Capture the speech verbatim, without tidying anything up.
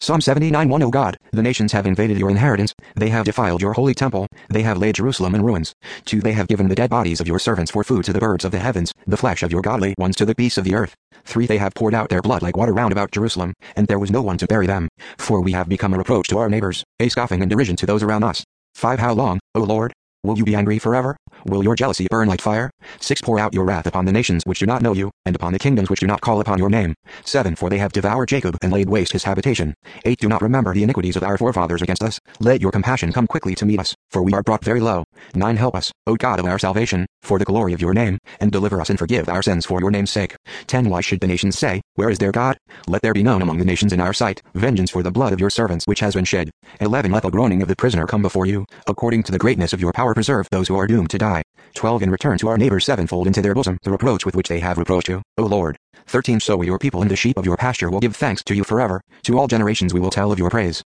Psalm seventy-nine one O God, the nations have invaded your inheritance, they have defiled your holy temple, they have laid Jerusalem in ruins. two They have given the dead bodies of your servants for food to the birds of the heavens, the flesh of your godly ones to the beasts of the earth. three They have poured out their blood like water round about Jerusalem, and there was no one to bury them. four We have become a reproach to our neighbors, a scoffing and derision to those around us. five How long, O Lord? Will you be angry forever? Will your jealousy burn like fire? six Pour out your wrath upon the nations which do not know you, and upon the kingdoms which do not call upon your name. seven For they have devoured Jacob and laid waste his habitation. eight Do not remember the iniquities of our forefathers against us. Let your compassion come quickly to meet us, for we are brought very low. nine Help us, O God of our salvation, for the glory of your name, and deliver us and forgive our sins for your name's sake. ten Why should the nations say, Where is their God? Let there be known among the nations in our sight, vengeance for the blood of your servants which has been shed. eleven Let the groaning of the prisoner come before you. According to the greatness of your power preserve those who are doomed to die. twelve And return to our neighbors sevenfold into their bosom the reproach with which they have reproached you, O Lord. thirteen So your people and the sheep of your pasture will give thanks to you forever. To all generations we will tell of your praise.